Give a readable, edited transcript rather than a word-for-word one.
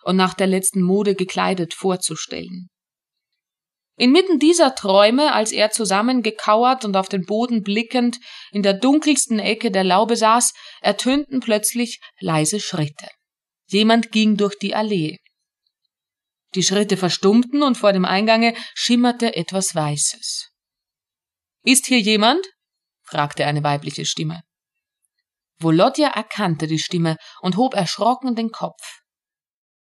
und nach der letzten Mode gekleidet vorzustellen. Inmitten dieser Träume, als er zusammengekauert und auf den Boden blickend in der dunkelsten Ecke der Laube saß, ertönten plötzlich leise Schritte. Jemand ging durch die Allee. Die Schritte verstummten und vor dem Eingange schimmerte etwas Weißes. »Ist hier jemand?« fragte eine weibliche Stimme. Volodya erkannte die Stimme und hob erschrocken den Kopf.